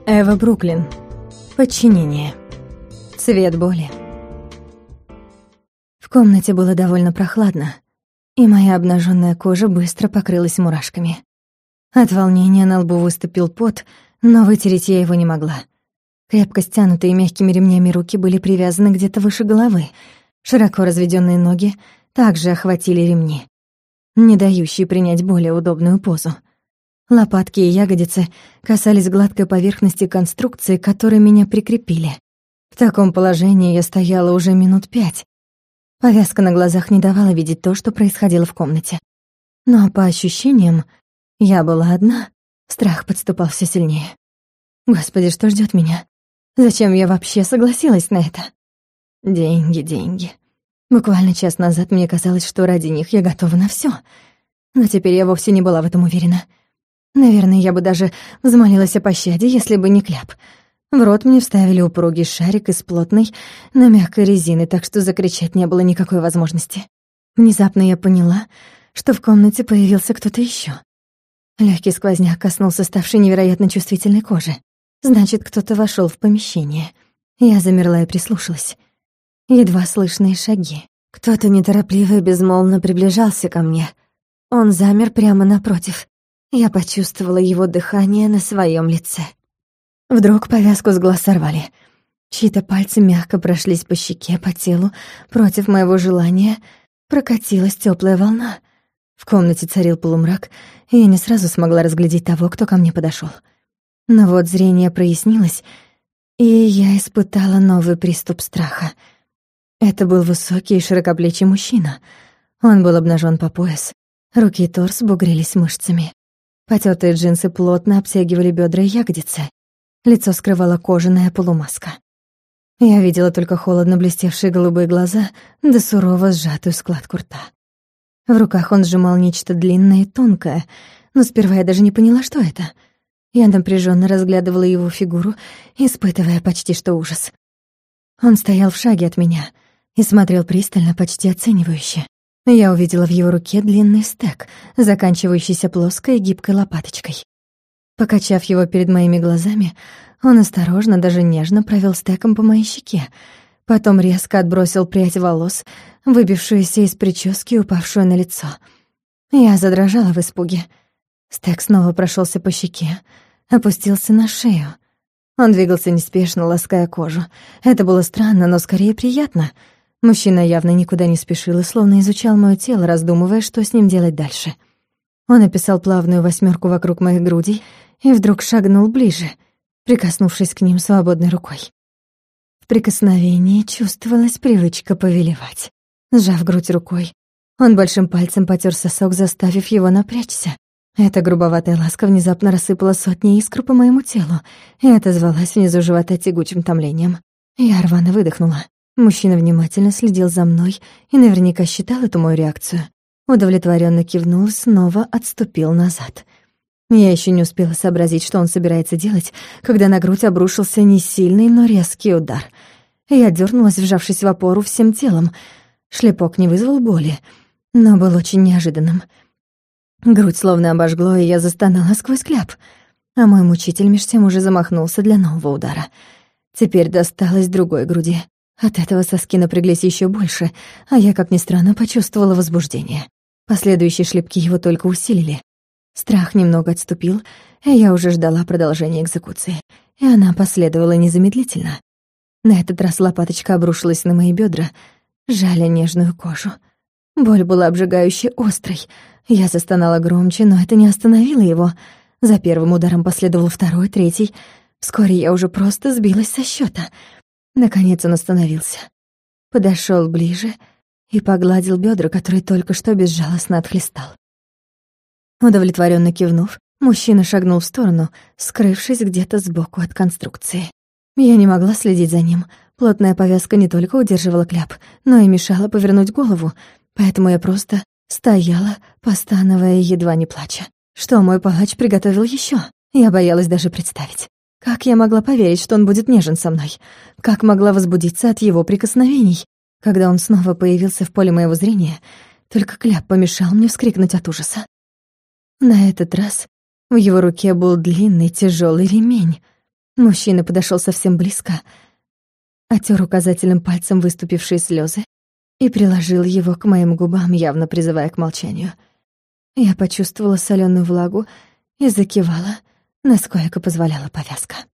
Эва Бруклин. Подчинение. Цвет боли. В комнате было довольно прохладно, и моя обнаженная кожа быстро покрылась мурашками. От волнения на лбу выступил пот, но вытереть я его не могла. Крепко стянутые мягкими ремнями руки были привязаны где-то выше головы. Широко разведённые ноги также охватили ремни, не дающие принять более удобную позу. Лопатки и ягодицы касались гладкой поверхности конструкции, к которой меня прикрепили. В таком положении я стояла уже минут 5. Повязка на глазах не давала видеть то, что происходило в комнате. Но по ощущениям, я была одна, страх подступал всё сильнее. Господи, что ждёт меня? Зачем я вообще согласилась на это? Деньги, деньги. Буквально час назад мне казалось, что ради них я готова на всё. Но теперь я вовсе не была в этом уверена. Наверное, я бы даже взмолилась о пощаде, если бы не кляп. В рот мне вставили упругий шарик из плотной, но мягкой резины, так что закричать не было никакой возможности. Внезапно я поняла, что в комнате появился кто-то ещё. Лёгкий сквозняк коснулся ставшей невероятно чувствительной кожи. Значит, кто-то вошёл в помещение. Я замерла и прислушалась. Едва слышные шаги. Кто-то неторопливо и безмолвно приближался ко мне. Он замер прямо напротив. Я почувствовала его дыхание на своём лице. Вдруг повязку с глаз сорвали. Чьи-то пальцы мягко прошлись по щеке, по телу. Против моего желания прокатилась тёплая волна. В комнате царил полумрак, и я не сразу смогла разглядеть того, кто ко мне подошёл. Но вот зрение прояснилось, и я испытала новый приступ страха. Это был высокий и широкоплечий мужчина. Он был обнажён по пояс. Руки и торс бугрились мышцами. Потёртые джинсы плотно обтягивали бёдра и ягодицы. Лицо скрывала кожаная полумаска. Я видела только холодно блестевшие голубые глаза да сурово сжатую складку рта. В руках он сжимал нечто длинное и тонкое, но сперва я даже не поняла, что это. Я напряжённо разглядывала его фигуру, испытывая почти что ужас. Он стоял в шаге от меня и смотрел пристально, почти оценивающе. Я увидела в его руке длинный стек, заканчивающийся плоской и гибкой лопаточкой. Покачав его перед моими глазами, он осторожно, даже нежно провёл стеком по моей щеке, потом резко отбросил прядь волос, выбившуюся из прически и упавшую на лицо. Я задрожала в испуге. Стек снова прошёлся по щеке, опустился на шею. Он двигался неспешно, лаская кожу. Это было странно, но скорее приятно. Мужчина явно никуда не спешил и словно изучал моё тело, раздумывая, что с ним делать дальше. Он описал плавную 8 вокруг моих грудей и вдруг шагнул ближе, прикоснувшись к ним свободной рукой. В прикосновении чувствовалась привычка повелевать. Сжав грудь рукой, он большим пальцем потёр сосок, заставив его напрячься. Эта грубоватая ласка внезапно рассыпала сотни искр по моему телу и отозвалась внизу живота тягучим томлением. Я рвано выдохнула. Мужчина внимательно следил за мной и наверняка считал эту мою реакцию. Удовлетворённо кивнул, снова отступил назад. Я ещё не успела сообразить, что он собирается делать, когда на грудь обрушился не сильный, но резкий удар. Я дёрнулась, вжавшись в опору всем телом. Шлепок не вызвал боли, но был очень неожиданным. Грудь словно обожгло, и я застонала сквозь кляп. А мой мучитель меж тем уже замахнулся для нового удара. Теперь досталось другой груди. От этого соски напряглись ещё больше, а я, как ни странно, почувствовала возбуждение. Последующие шлепки его только усилили. Страх немного отступил, и я уже ждала продолжения экзекуции. И она последовала незамедлительно. На этот раз лопаточка обрушилась на мои бёдра, жаля нежную кожу. Боль была обжигающе острой. Я застонала громче, но это не остановило его. За первым ударом последовал второй, третий. Вскоре я уже просто сбилась со счёта. Наконец он остановился. Подошёл ближе и погладил бёдра, которые только что безжалостно отхлестал. Удовлетворённо кивнув, мужчина шагнул в сторону, скрывшись где-то сбоку от конструкции. Я не могла следить за ним. Плотная повязка не только удерживала кляп, но и мешала повернуть голову, поэтому я просто стояла, постановая и едва не плача. Что мой палач приготовил ещё? Я боялась даже представить. Как я могла поверить, что он будет нежен со мной? Как могла возбудиться от его прикосновений? Когда он снова появился в поле моего зрения, только кляп помешал мне вскрикнуть от ужаса. На этот раз в его руке был длинный тяжелый ремень. Мужчина подошел совсем близко, отер указательным пальцем выступившие слезы и приложил его к моим губам, явно призывая к молчанию. Я почувствовала соленую влагу и закивала, насколько позволяла повязка.